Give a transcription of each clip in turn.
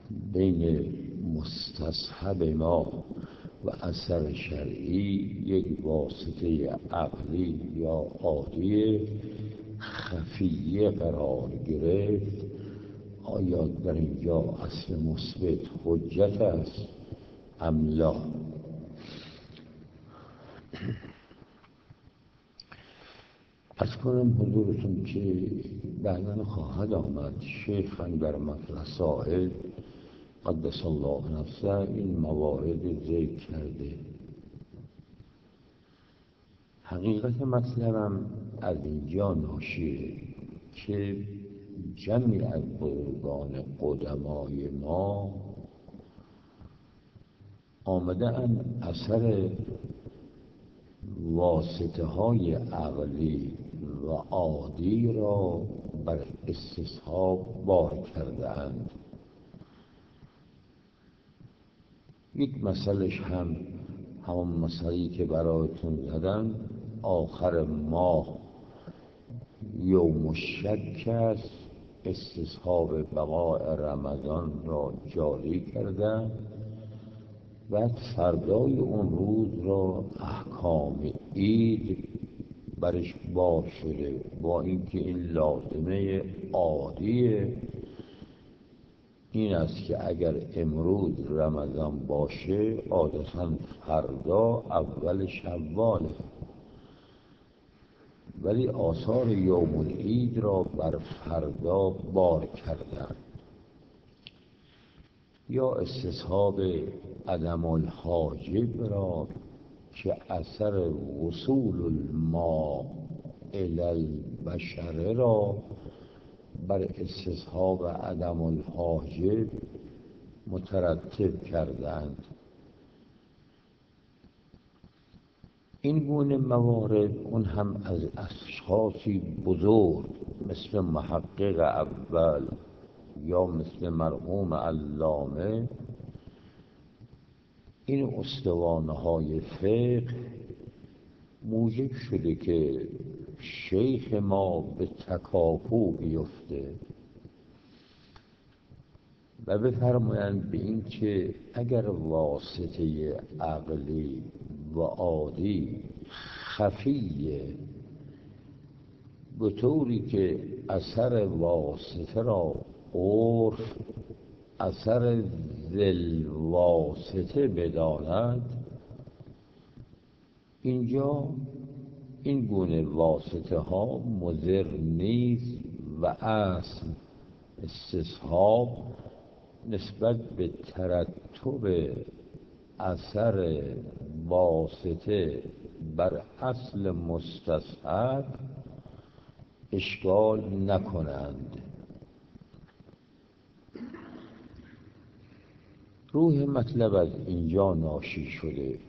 بین مستصحب ما و اثر شرعی یک واسطه عقلی یا عادی خفیه قرار گرفت، آیا در اینجا اصل مثبت حجت است ام لا؟ از کنم حضورتون که بعداً خواهد آمد شیخ در مسائل قدس الله نفسه این موارد ذکر کرده. حقیقت مطلبم از اینجا ناشیه که جمعی از بزرگان قدمای ما آمدن اثر واسطه های عقلی و عادی را بر استصحاب بار کرده اند. یک مسئلهش همون مسئله‌ای که برایتون زدم، آخر ماه یوم الشک است، استصحاب بقاء رمضان را جاری کردن و فردای اون روز را احکام عید برش بار شده، با اینکه این لازمه عادیه این است که اگر امروز رمضان باشه عادتاً فردا اول شواله، ولی آثار یوم العید را بر فردا بار کردن. یا استصحاب عدم الحاجب را که اثر وصول الماء الی البشره را بر استصحاب عدم الحاجب مترتب کردند. این گونه موارد اون هم از اشخاصی بزرگ مثل محقق اول یا مثل مرحوم علامه، این استوانه های فقه موجب شده که شیخ ما به تکاپو بیفته و بفرمایند به این که اگر واسطه عقلی و عادی خفیه به طوری که اثر واسطه را عرف اثر ذل واسطه بداند، اینجا این گونه واسطه ها مضر نیست و اصل استصحاب نسبت به ترتب اثر واسطه بر اصل مستصحب اشکال نکنند. روح مطلب از اینجا ناشی شده.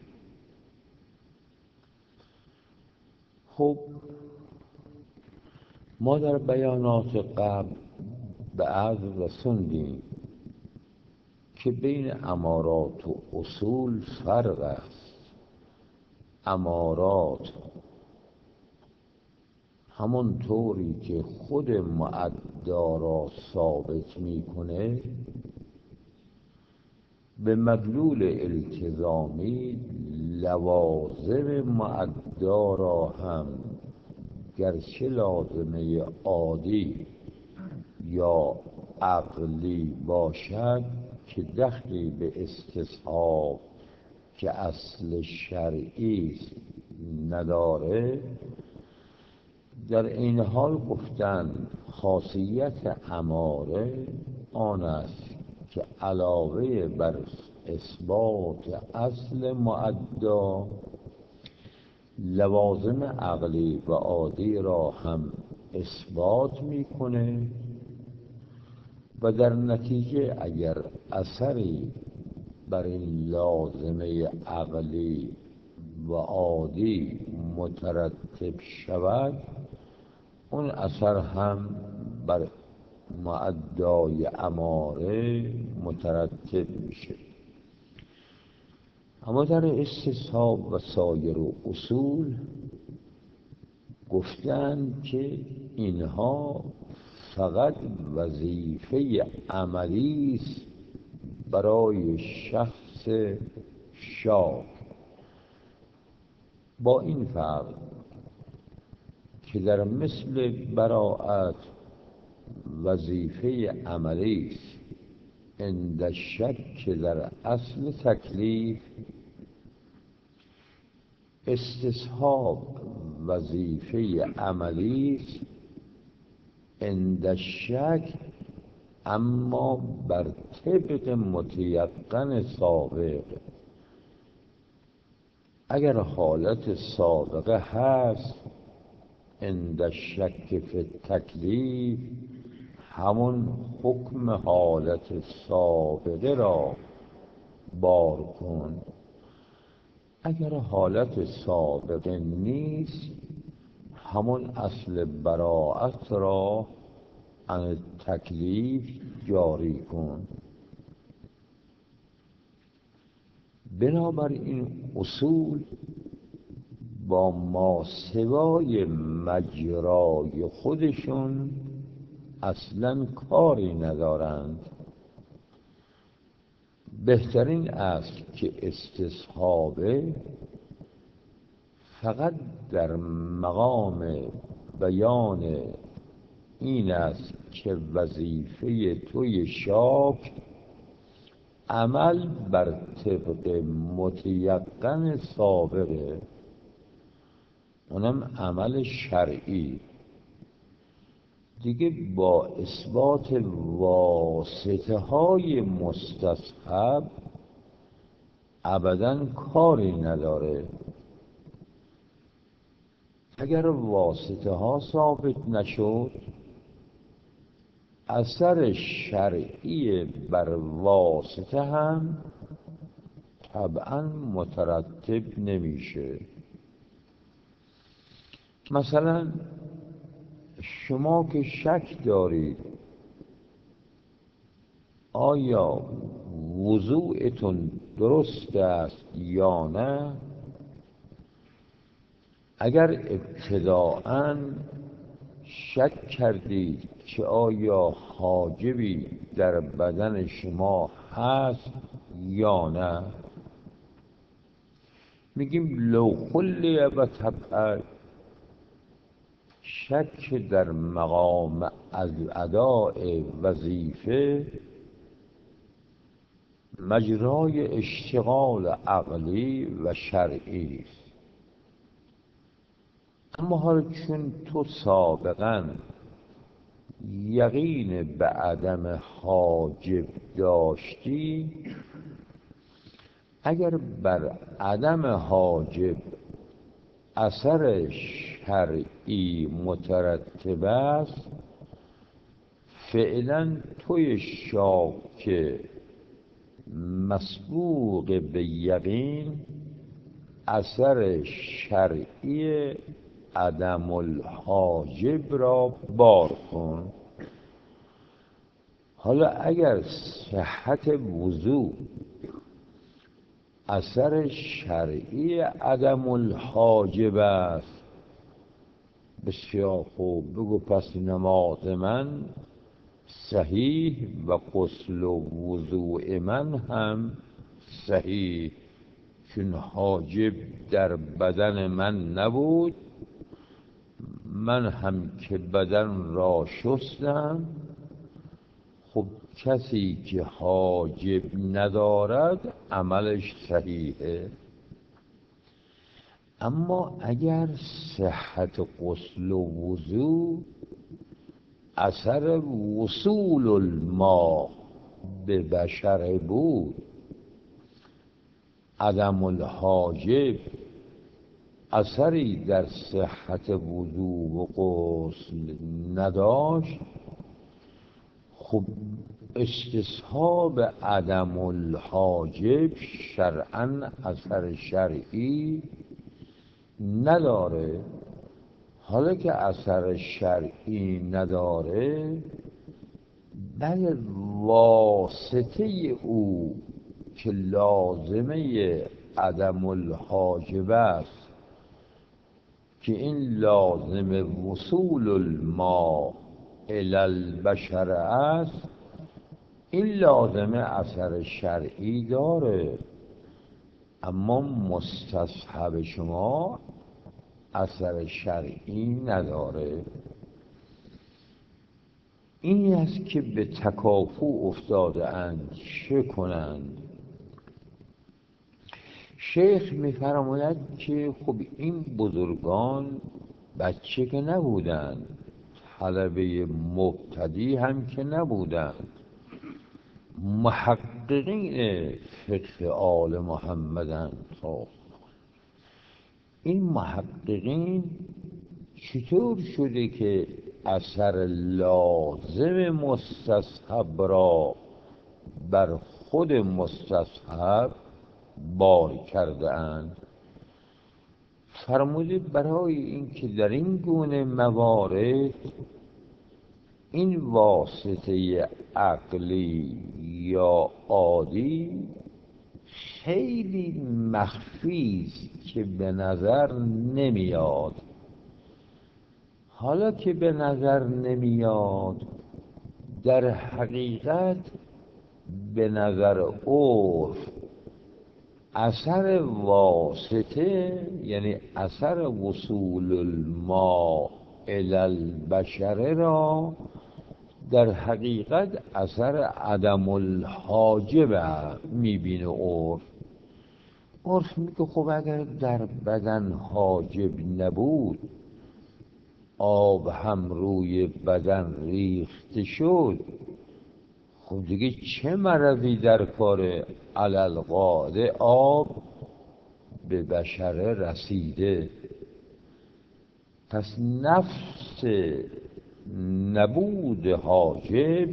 خب ما در بیانات قبل به عرض رسوندیم که بین امارات و اصول فرق است. امارات همون طوری که خود مؤدا را ثابت میکنه به مدلول التزامی لوازم مؤدا را هم گرچه لازمه عادی یا عقلی باشد که دخلی به استصحاب که اصل شرعی است نداره، در این حال گفتن خاصیت اماره آن است که علاوه بر اثبات اصل مؤدا لوازم عقلی و عادی را هم اثبات میکنه و در نتیجه اگر اثری بر این لازمه عقلی و عادی مترتب شود اون اثر هم بر مؤدای اماره مترتب میشه. اما در استصحاب و سایر اصول گفتند که اینها فقط وظیفه عملی است برای شخص شاک، با این فرق که در مثل براءت وظیفه عملی است، عند شک که در اصل تکلیف استصحاب وظیفه عملی است، عند شک اما بر طبق متیقن سابق. اگر حالت سابقه هست عند شک فی التکلیف، همون حکم حالت سابقه را بار کن. اگر حالت سابقه نیست، همون اصل براءت را عن تکلیف جاری کن. بنابراین اصول با ماسوای مجرای خودشون اصلا کاری ندارند. بهترین است که استصحابه فقط در مقام بیان این است که وظیفه توی شاک عمل بر طبق متیقن سابقه، اونم عمل شرعی دیگه. با اثبات واسطه های مستصحب ابداً کاری نداره. اگر واسطه ها ثابت نشد، اثر شرعی بر واسطه هم طبعاً مترتب نمیشه. مثلا شما که شک دارید آیا وضوءتون درست است یا نه، اگر ابتداءً شک کردید که آیا حاجبی در بدن شما هست یا نه، میگیم لو خلی و تبعد. شک در مقام از اداء وظیفه مجرای اشتغال عقلی و شرعی است. اما حالا چون تو سابقاً یقین به عدم حاجب داشتی، اگر بر عدم حاجب اثر شرعی مترتب است، فعلا توی شاک مسبوق به یقین اثر شرعی عدم الحاجب را بار کن. حالا اگر صحت وضوء اثر شرعی عدم الحاجب است، بسیار خوب، بگو پس نماز من صحیح و غسل و وضوء من هم صحیح، چون حاجب در بدن من نبود، من هم که بدن را شستم. خب کسی که حاجب ندارد عملش صحیحه. اما اگر صحت غسل و وضو اثر وصول الماء به بشر بود، عدم الحاجب اثری در صحت وضو و غسل نداشت، خب استصحاب عدم الحاجب شرعاً اثر شرعی نداره. حالا که اثر شرعی نداره، بل واسطه او که لازمه عدم الحاجب است، که این لازم وصول الماء الی البشر است، این لازمه اثر شرعی داره، اما مستصحب شما اثر شرعی نداره. این است که به تکافؤ افتاده اند، چه کنند؟ شیخ می‌فرماید که خب این بزرگان بچه که نبودند، طلبه مبتدی هم که نبودند، محققین فقه آل محمدند. خب این محققین چطور شده که اثر لازم مستصحب را بر خود مستصحب بار کرده اند؟ فرموده برای اینکه در این گونه موارد این واسطه عقلی یا عادی خیلی مخفی است که به نظر نمیاد. حالا که به نظر نمیاد، در حقیقت به نظر عرف اثر واسطه، یعنی اثر وصول الماء الی البشره را در حقیقت اثر عدم الحاجب میبینه عرف. عرف میگه خب اگر در بدن حاجب نبود، آب هم روی بدن ریخته شد، خب دیگه چه مرضی در کار؟ علالقاعده آب به بشره رسیده. پس نفس نبود حاجب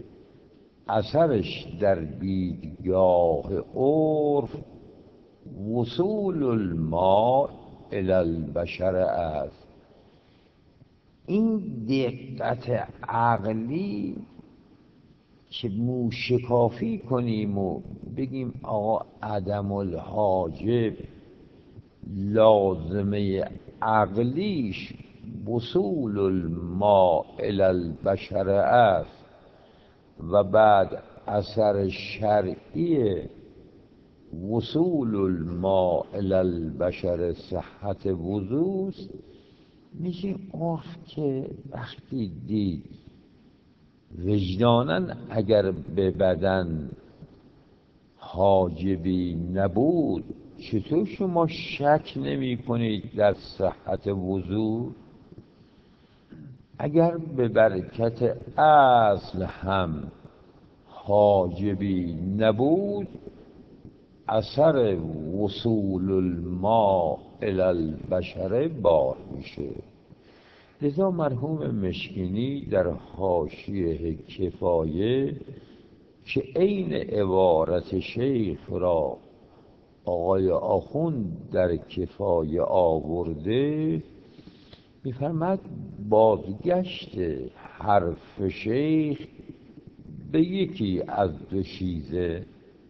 اثرش در دیدگاه عرف وصول الماء الی البشر است. این دقت عقلی که موشکافی کنیم و بگیم آقا عدم الحاجب لازمه عقلیش وصول الماء الی البشر است و بعد اثر شرعی وصول الماء الی البشر صحت وضو است، میشه عرف که وقتی دید وجداناً اگر به بدن حاجبی نبود، چطور شما شک نمی کنید در صحت وضو؟ اگر به برکت اصل هم حاجبی نبود، اثر وصول الماء الی البشر بار میشه. لذا مرحوم مشکینی در حاشیه کفایه که عین عبارت شیخ را آقای آخوند در کفایه آورده، می‌فرماید بازگشت حرف شیخ به یکی از دو چیزه: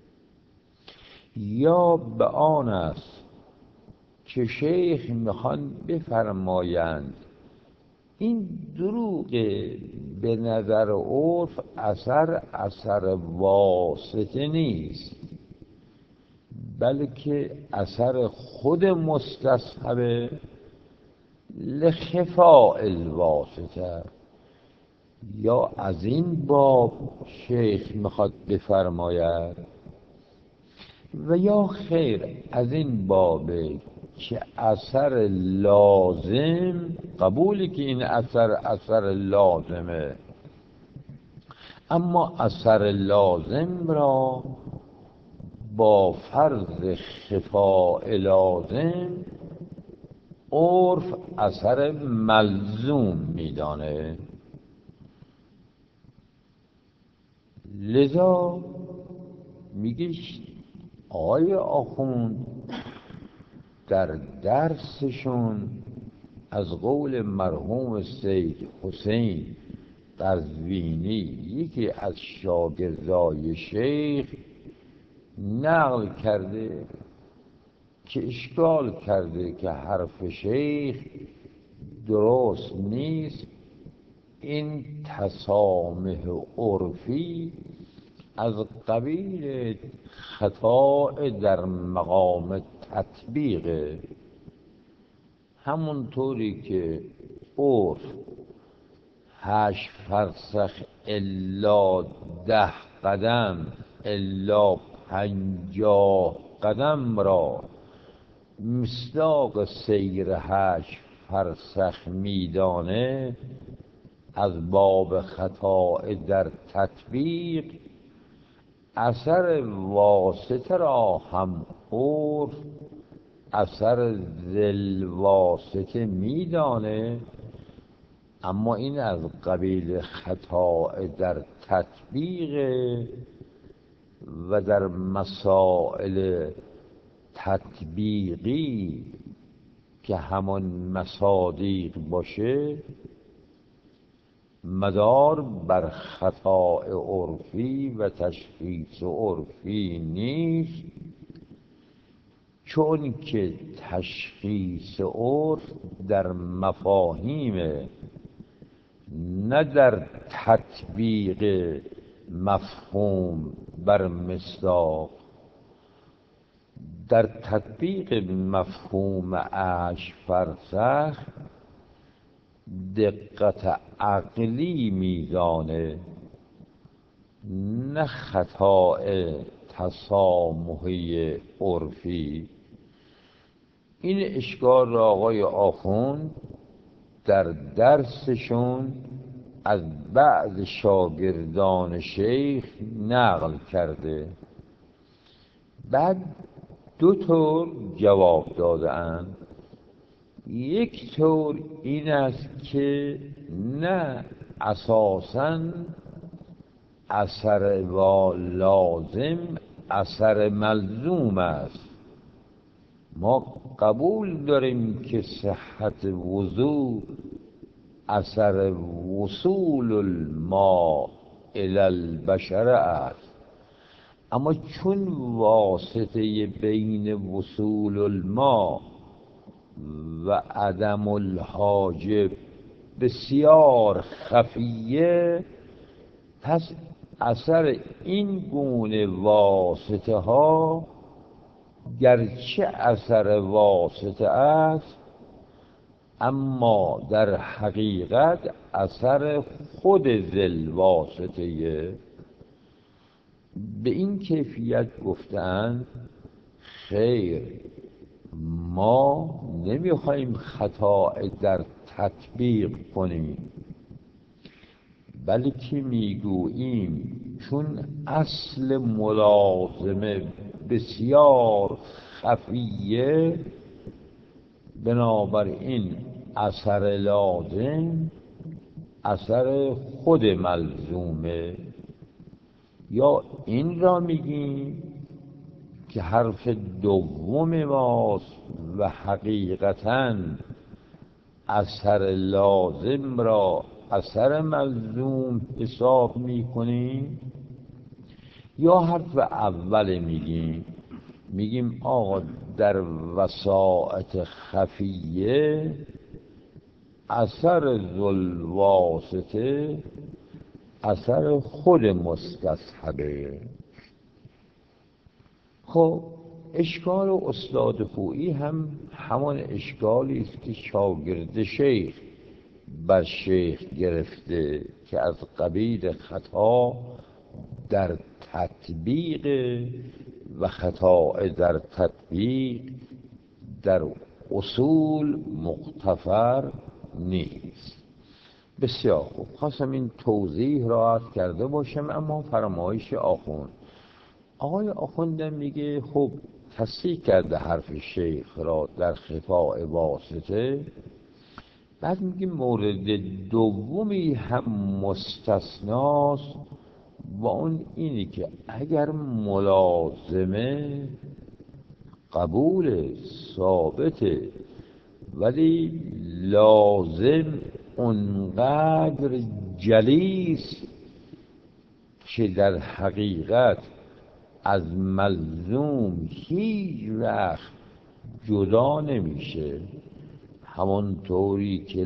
یا به آن است که شیخ میخوان بفرمایند این دروغ به نظر عرف اثر واسطه نیست، بلکه اثر خود مستصحب لخفاء الواسطه. یا از این باب شیخ میخواد بفرماید و یا خیر از این بابه که اثر لازم قبولی که این اثر لازمه، اما اثر لازم را با فرض خفاء لازم عرف اثر ملزوم میدانه. لذا میگه آقای آخوند در درسشون از قول مرحوم سید حسین قزوینی، یکی از شاگردای شیخ، نقل کرده که اشکال کرده که حرف شیخ درست نیست. این تسامح عرفی از قبیل خطا در مقام تطبیق، همونطوری که عرف 8 فرسخ الا 10 قدم الا 50 قدم را مصداق سیر 8 فرسخ میدانه، از باب خطا در تطبیق اثر واسطه را هم عرف اثر ذل واسطه میدانه، اما این از قبیل خطا در تطبیق و در مسائل تطبیقی که همان مصادیق باشه مدار بر خطا عرفی و تشخیص عرفی نیست، چون که تشخیص عرف در مفاهیم نه در تطبیق مفهوم بر مصداق. در تطبیق مفهوم 8 فرسخ دقت عقلی میزانه، نه خطا تسامحی عرفی. این اشکال را آقای آخوند در درسشون از بعض شاگردان شیخ نقل کرده. بعد 2 طور جواب داده‌اند. یک طور این است که نه، اساساً اثر و لازم اثر ملزوم است. ما قبول داریم که صحت وضو اثر وصول الماء الی البشر است، اما چون واسطه بین وصول الماء و عدم الحاجب بسیار خفیه، پس اثر این گونه واسطه ها گرچه اثر واسطه است اما در حقیقت اثر خود ذل واسطه. به این کیفیت گفتند خیر، ما نمیخوایم خطا در تطبیق کنیم، بلکه میگوییم چون اصل ملازمه بسیار خفیه، بنابراین اثر لازم اثر خود ملزومه. یا این را میگیم که حرف دوم ماست و حقیقتاً اثر لازم را اثر ملزوم حساب میکنیم. یا حرف اول میگیم آقا در وسائط خفیه اثر ذل واسطه اثر خود مستصحبه. خب اشکال استاد خویی هم همان اشکالی است که شاگرد شیخ بر شیخ گرفته که از قبیل خطا در تطبیق و خطا در تطبیق در اصول مغتفر نیست. بسیار خوب، خواستم این توضیح را عرض کرده باشم. اما فرمایش آقای آخوندم میگه خب تصحیح کرده حرف شیخ را در خطا واسطه. بعد میگه مورد دومی هم مستثناست و اون اینی که اگر ملازمه قبول ثابته ولی لازم اونقدر جلیس که در حقیقت از ملزوم هیچ وقت جدا نمیشه، همانطوری که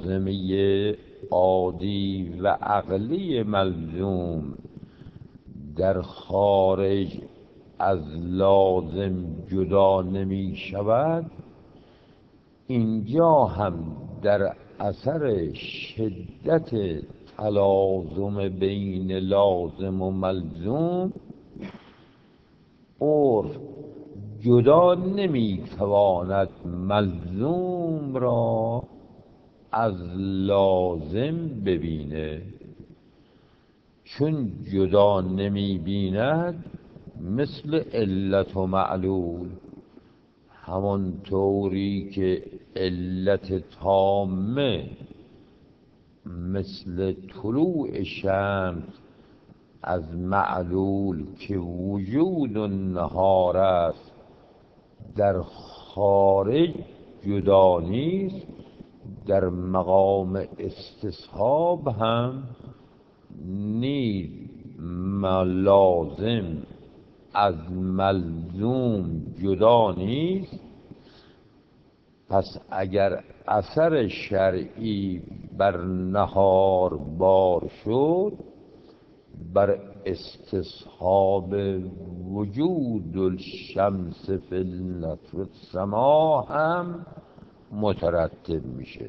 لازمه عادی و عقلی ملزوم در خارج از لازم جدا نمی شود، اینجا هم در اثر شدت تلازم بین لازم و ملزوم عرف جدا نمی تواند ملزوم را از لازم ببینه. چون جدا نمی بیند مثل علت و معلول، همانطوری که علت تامه مثل طلوع شمس از معلول که وجود النهار است در خارج جدا نیست، در مقام استصحاب هم نیز لازم از ملزوم جدا نیست. پس اگر اثر شرعی بر نهار بار شد، بر استصحاب وجود الشمس فی السما هم مترتب میشه.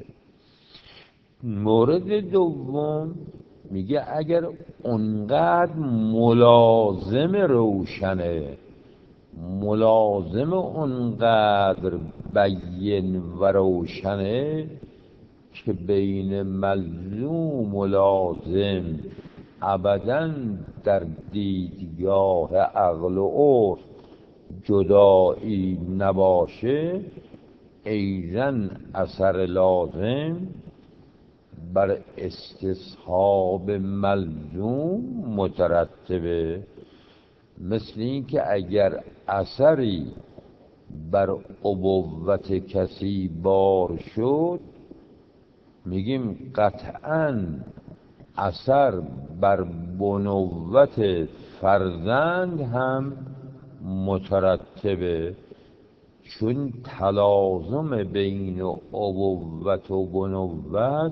مورد دوم میگه اگر اونقدر ملازم روشنه، ملازم اونقدر بین و روشنه که بین ملزوم و لازم ابداً در دیدگاه عقل و عرف جدایی نباشه، ایضاً اثر لازم بر استصحاب ملزوم مترتبه. مثل این که اگر اثری بر ابوت کسی بار شد، میگیم قطعاً اثر بر بنوت فرزند هم مترتبه، چون تلازم بین ابوت و بنوت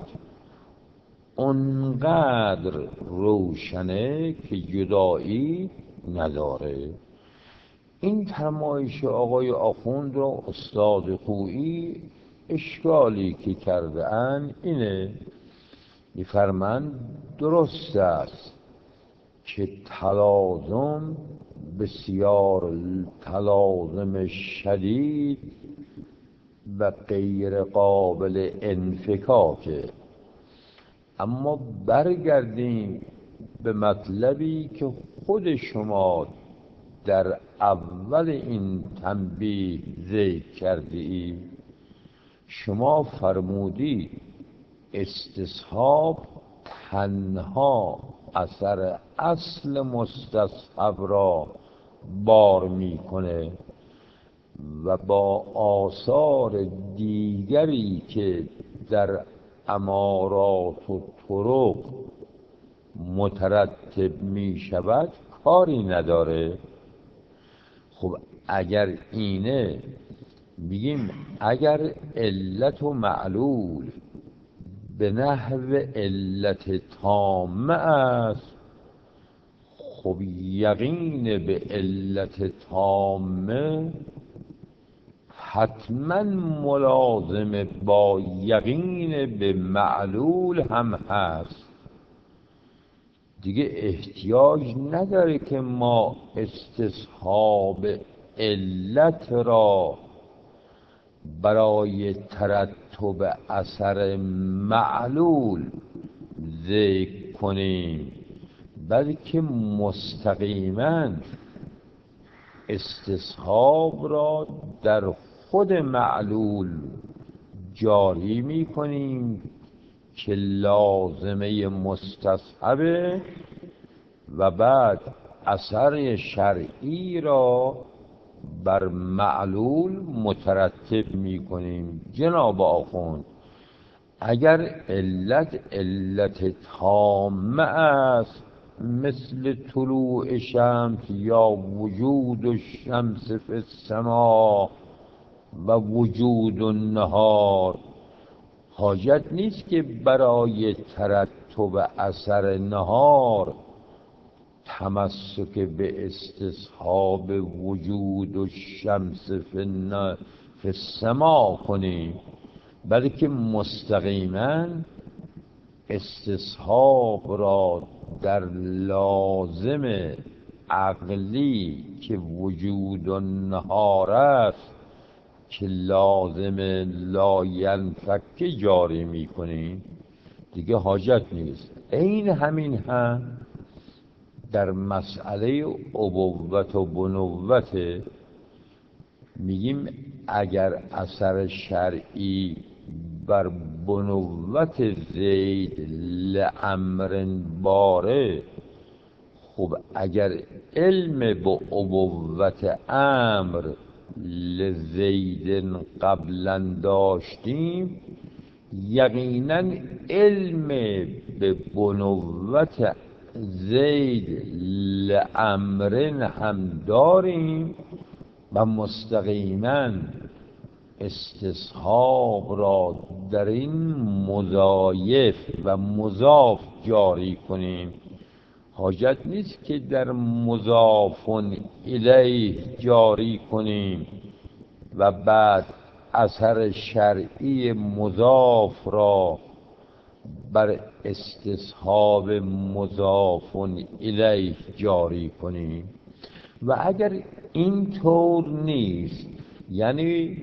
اونقدر روشنه که جدایی نداره. این فرمایش آقای آخوند را استاد خویی اشکالی که کرده اند اینه، می‌فرماند درست است که تلازم بسیار تلازم شدید و غیر قابل انفکاکه. اما برگردیم به مطلبی که خود شما در اول این تنبیه ذکر کردید. شما فرمودید استصحاب تنها اثر اصل مستصحب را بار میکنه و با آثار دیگری که در امارات و طرق مترتب می شود کاری نداره. خب اگر اینه، میگیم اگر علت و معلول به نحو علت تامه است، خب یقین به علت تامه حتما ملازم با یقین به معلول هم هست. دیگه احتیاج نداره که ما استصحاب علت را برای ترتب اثر معلول ذکر کنیم، بلکه مستقیما استصحاب را در خود معلول جاری می کنیم که لازمه مستصحبه و بعد اثر شرعی را بر معلول مترتب می کنیم. جناب آخوند، اگر علت تامه است مثل طلوع شمس یا وجود الشمس فی السما و وجود النهار، حاجت نیست که برای ترتب اثر نهار تمسک به استصحاب وجود و شمس فی السما کنیم، بلکه مستقیما استصحاب را در لازم عقلی که وجود و نهار است که لازم لا ینفک جاری میکنیم، دیگه حاجت نیست. عین همین هم در مسئله ابوت و بنوت میگیم اگر اثر شرعی بر بنوت زید لامر باره، خب اگر علم به ابوت امر لزید قبلا داشتیم، یقینا علم به بنوت زید لامر هم داریم و مستقیما استصحاب را در این مضایف و مضاف جاری کنیم. حاجت نیست که در مضاف الیه جاری کنیم و بعد اثر شرعی مضاف را بر استصحاب مضاف الیه جاری کنیم. و اگر این طور نیست، یعنی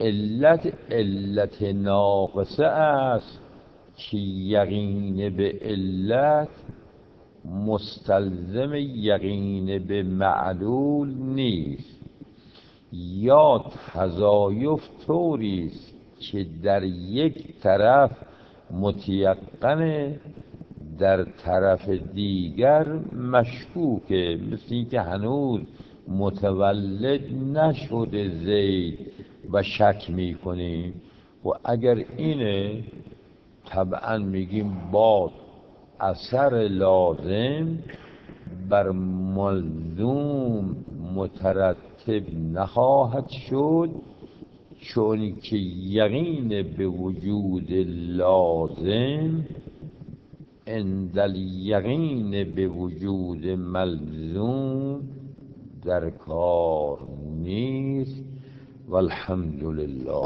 علت ناقصه است که یقین به علت مستلزم یقین به معلول نیست، یا تضایف طوری است که در یک طرف متیقنه، در طرف دیگر مشکوکه، مثل اینکه هنوز متولد نشده زید و شک میکنیم. و اگر اینه طبعا میگیم باز اثر لازم بر ملزوم مترتب نخواهد شد، چون که یقین به وجود لازم عند الیقین به وجود ملزوم در کار نیست. والحمد لله.